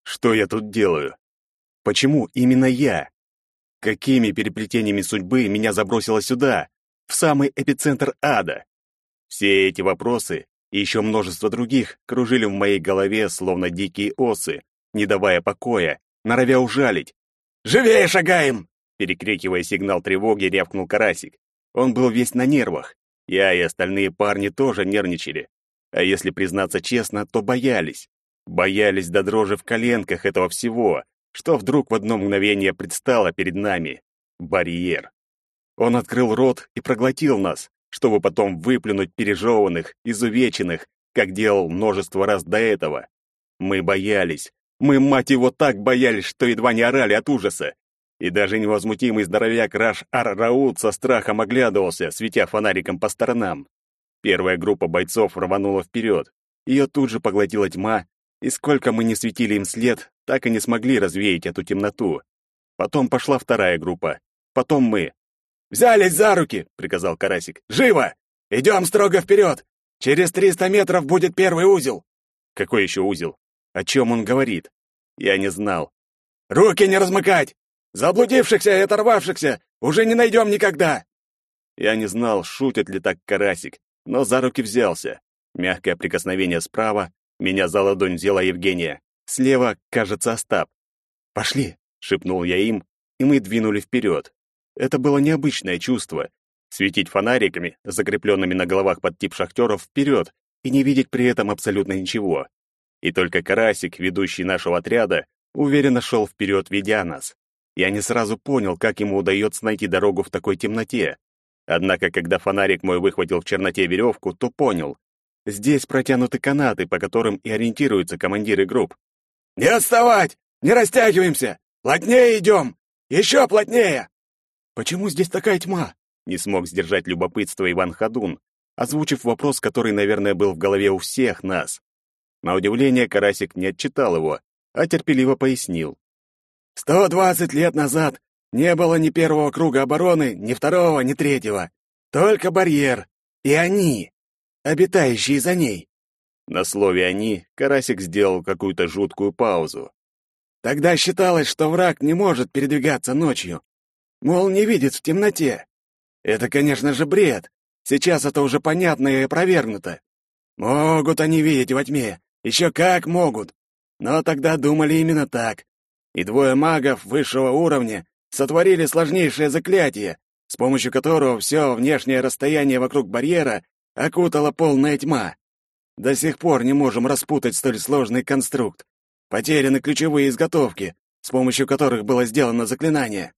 Что я тут делаю? Почему именно я? Какими переплетениями судьбы меня забросило сюда, в самый эпицентр ада? Все эти вопросы и еще множество других кружили в моей голове, словно дикие осы, не давая покоя, норовя ужалить. «Живее шагаем!» Перекрикивая сигнал тревоги, рявкнул Карасик. Он был весь на нервах. Я и остальные парни тоже нервничали. А если признаться честно, то боялись. Боялись до дрожи в коленках этого всего, что вдруг в одно мгновение предстало перед нами. Барьер. Он открыл рот и проглотил нас, чтобы потом выплюнуть пережеванных, изувеченных, как делал множество раз до этого. Мы боялись. Мы, мать его, так боялись, что едва не орали от ужаса. И даже невозмутимый здоровяк Раш-Ар-Раут со страхом оглядывался, светя фонариком по сторонам. Первая группа бойцов рванула вперед. Ее тут же поглотила тьма, и сколько мы не светили им след, так и не смогли развеять эту темноту. Потом пошла вторая группа. Потом мы. «Взялись за руки!» — приказал Карасик. «Живо! Идем строго вперед! Через 300 метров будет первый узел!» «Какой еще узел? О чем он говорит?» Я не знал. «Руки не размыкать! Заблудившихся и оторвавшихся уже не найдем никогда!» Я не знал, шутит ли так Карасик, но за руки взялся. Мягкое прикосновение справа, меня за ладонь взяла Евгения. Слева, кажется, Остап. «Пошли!» — шепнул я им, и мы двинули вперед. Это было необычное чувство — светить фонариками, закрепленными на головах под тип шахтеров, вперед и не видеть при этом абсолютно ничего. И только Карасик, ведущий нашего отряда, уверенно шел вперед, ведя нас. Я не сразу понял, как ему удается найти дорогу в такой темноте. Однако, когда фонарик мой выхватил в черноте веревку, то понял. Здесь протянуты канаты, по которым и ориентируются командиры групп. «Не отставать! Не растягиваемся! Плотнее идем! Еще плотнее!» «Почему здесь такая тьма?» — не смог сдержать любопытство Иван Ходун, озвучив вопрос, который, наверное, был в голове у всех нас. На удивление, Карасик не отчитал его, а терпеливо пояснил. 120 лет назад не было ни первого круга обороны, ни второго, ни третьего. Только барьер. И они, обитающие за ней. На слове «они» Карасик сделал какую-то жуткую паузу. Тогда считалось, что враг не может передвигаться ночью. Мол, не видит в темноте. Это, конечно же, бред. Сейчас это уже понятно и опровергнуто. Могут они видеть во тьме. Еще как могут. Но тогда думали именно так. И двое магов высшего уровня сотворили сложнейшее заклятие, с помощью которого все внешнее расстояние вокруг барьера окутала полная тьма. До сих пор не можем распутать столь сложный конструкт. Потеряны ключевые изготовки, с помощью которых было сделано заклинание.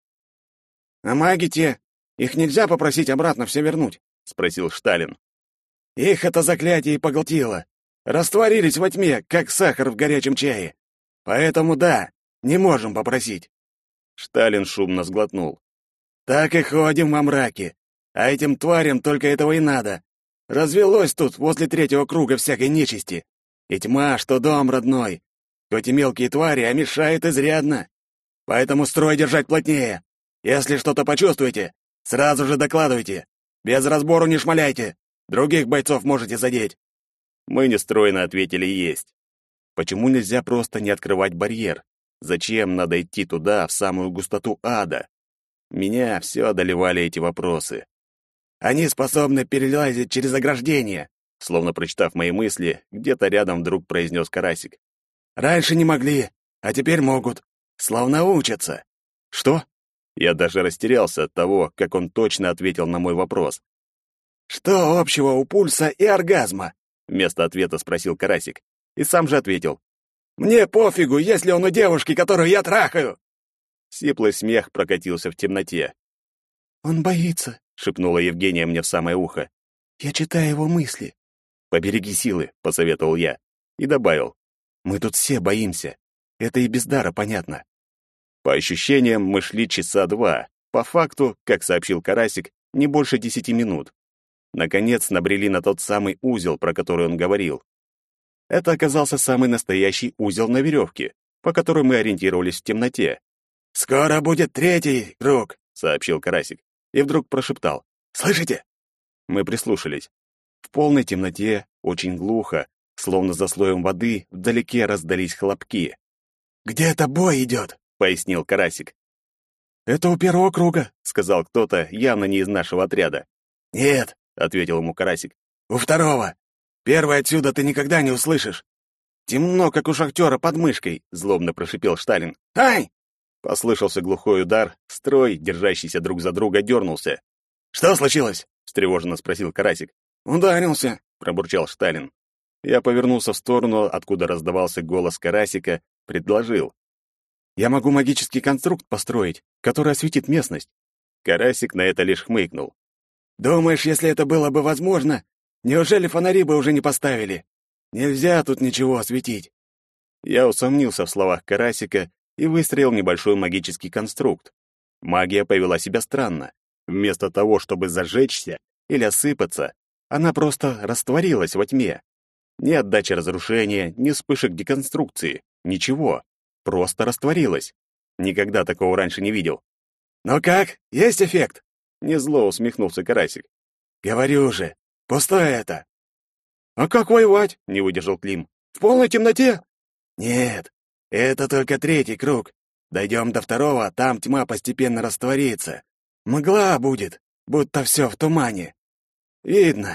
«А маги те, их нельзя попросить обратно все вернуть?» — спросил Шталин. «Их это заклятие и поглотило. Растворились во тьме, как сахар в горячем чае. Поэтому да, не можем попросить». Шталин шумно сглотнул. «Так и ходим во мраке. А этим тварям только этого и надо. Развелось тут возле третьего круга всякой нечисти. И тьма, что дом родной. Хоть и мелкие твари, а мешает изрядно. Поэтому строй держать плотнее. Если что-то почувствуете, сразу же докладывайте. Без разбору не шмаляйте. Других бойцов можете задеть». Мы нестройно ответили «есть». Почему нельзя просто не открывать барьер? Зачем надо идти туда, в самую густоту ада? Меня все одолевали эти вопросы. «Они способны перелазить через ограждение», словно прочитав мои мысли, где-то рядом вдруг произнес Карасик. «Раньше не могли, а теперь могут. Словно учатся». «Что?» Я даже растерялся от того, как он точно ответил на мой вопрос. «Что общего у пульса и оргазма?» Вместо ответа спросил Карасик. И сам же ответил. «Мне пофигу, если он у девушки, которую я трахаю!» Сиплый смех прокатился в темноте. «Он боится», — шепнула Евгения мне в самое ухо. «Я читаю его мысли». «Побереги силы», — посоветовал я. И добавил. «Мы тут все боимся. Это и без дара понятно». По ощущениям, мы шли часа 2. По факту, как сообщил Карасик, не больше 10 минут. Наконец набрели на тот самый узел, про который он говорил. Это оказался самый настоящий узел на веревке, по которой мы ориентировались в темноте. «Скоро будет третий круг», — сообщил Карасик, и вдруг прошептал. «Слышите?» Мы прислушались. В полной темноте, очень глухо, словно за слоем воды, вдалеке раздались хлопки. где-то бой идет», — пояснил Карасик. «Это у первого круга», — сказал кто-то, явно не из нашего отряда. «Нет», — ответил ему Карасик. «у второго. Первый отсюда ты никогда не услышишь». «Темно, как у шахтера под мышкой», — злобно прошипел Шталин. «Ай!» Послышался глухой удар, строй, держащийся друг за друга, дернулся. «Что случилось?» — встревоженно спросил Карасик. «Ударился», — пробурчал Шталин. Я повернулся в сторону, откуда раздавался голос Карасика, предложил. «Я могу магический конструкт построить, который осветит местность». Карасик на это лишь хмыкнул. «Думаешь, если это было бы возможно, неужели фонари бы уже не поставили? Нельзя тут ничего осветить». Я усомнился в словах Карасика и выстроил небольшой магический конструкт. Магия повела себя странно. Вместо того, чтобы зажечься или осыпаться, она просто растворилась во тьме. Ни отдачи разрушения, ни вспышек деконструкции, ничего. Просто растворилась. Никогда такого раньше не видел. «Ну как, есть эффект?» Незло усмехнулся Карасик. «Говорю же, пустое это». «А как воевать?» — не выдержал Клим. «В полной темноте?» «Нет, это только третий круг. Дойдем до второго, там тьма постепенно растворится. Мгла будет, будто все в тумане. Видно».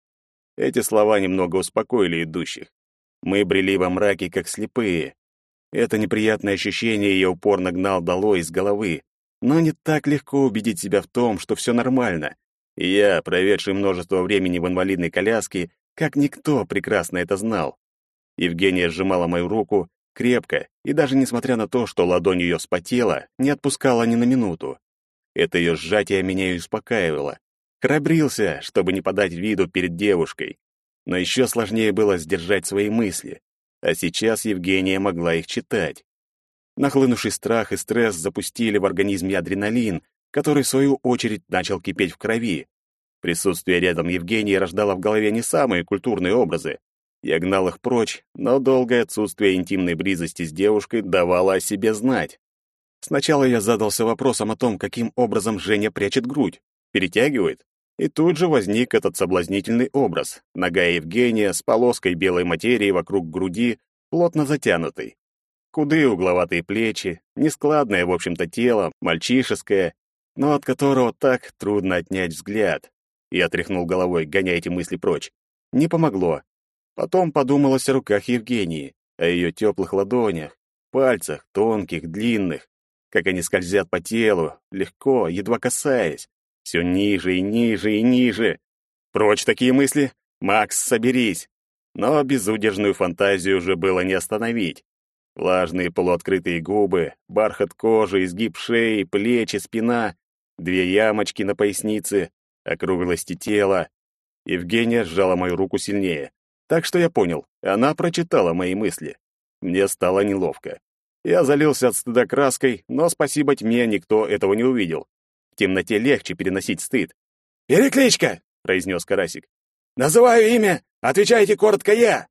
Эти слова немного успокоили идущих. Мы брели во мраке, как слепые. Это неприятное ощущение я упорно гнал долой из головы, но не так легко убедить себя в том, что все нормально. И я, проведший множество времени в инвалидной коляске, как никто прекрасно это знал. Евгения сжимала мою руку крепко, и даже несмотря на то, что ладонь ее вспотела, не отпускала ни на минуту. Это ее сжатие меня и успокаивало. Храбрился, чтобы не подать виду перед девушкой. Но еще сложнее было сдержать свои мысли. А сейчас Евгения могла их читать. Нахлынувший страх и стресс запустили в организме адреналин, который, в свою очередь, начал кипеть в крови. Присутствие рядом Евгении рождало в голове не самые культурные образы. Я гнал их прочь, но долгое отсутствие интимной близости с девушкой давало о себе знать. Сначала я задался вопросом о том, каким образом Женя прячет грудь. Перетягивает? И тут же возник этот соблазнительный образ. Нога Евгения с полоской белой материи вокруг груди, плотно затянутой. Худые угловатые плечи, нескладное, в общем-то, тело, мальчишеское, но от которого так трудно отнять взгляд. Я тряхнул головой, гоняя эти мысли прочь. Не помогло. Потом подумалось о руках Евгении, о ее теплых ладонях, пальцах, тонких, длинных, как они скользят по телу, легко, едва касаясь. Все ниже и ниже и ниже. Прочь такие мысли. Макс, соберись. Но безудержную фантазию уже было не остановить. Влажные полуоткрытые губы, бархат кожи, изгиб шеи, плечи, спина, 2 ямочки на пояснице, округлости тела. Евгения сжала мою руку сильнее. Так что я понял, она прочитала мои мысли. Мне стало неловко. Я залился от стыда краской, но спасибо тьме никто этого не увидел. В темноте легче переносить стыд. «Перекличка!» — произнес Карасик. «Называю имя, отвечайте коротко я!»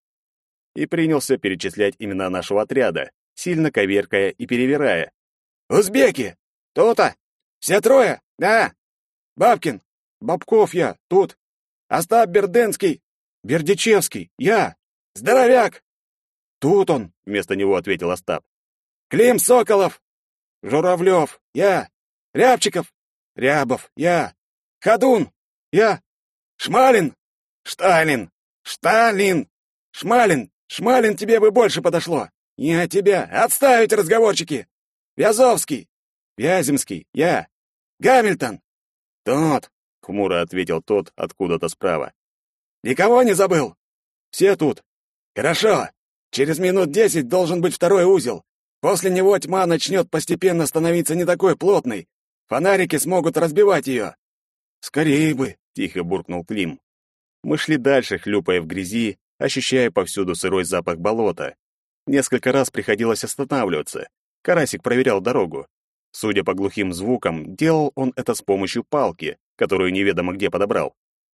И принялся перечислять имена нашего отряда, сильно коверкая и перевирая. «Узбеки! Тут-то! Все трое! Да! Бабкин! Бабков я! Тут! Остап Берденский! Бердичевский! Я! Здоровяк! Тут он!» — вместо него ответил Остап. «Клим Соколов! Журавлев! Я! Рябчиков! Рябов! Я! Ходун! Я! Шмалин! Шталин! Шталин! Шмалин! Шмалин тебе бы больше подошло! Я тебя! Отставить разговорчики! Вязовский! Вяземский! Я! Гамильтон! Тут! — хмуро ответил тот откуда-то справа. «Никого не забыл? Все тут. Хорошо. Через минут 10 должен быть второй узел. После него тьма начнет постепенно становиться не такой плотной. Фонарики смогут разбивать ее». «Скорее бы», — тихо буркнул Клим. Мы шли дальше, хлюпая в грязи, ощущая повсюду сырой запах болота. Несколько раз приходилось останавливаться. Карасик проверял дорогу. Судя по глухим звукам, делал он это с помощью палки, которую неведомо где подобрал.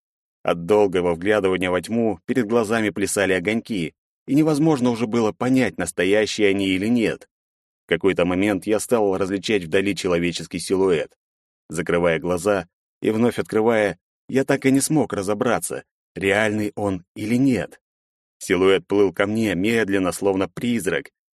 От долгого вглядывания во тьму перед глазами плясали огоньки, и невозможно уже было понять, настоящие они или нет. В какой-то момент я стал различать вдали человеческий силуэт. Закрывая глаза и вновь открывая, я так и не смог разобраться, реальный он или нет. Силуэт плыл ко мне медленно, словно призрак,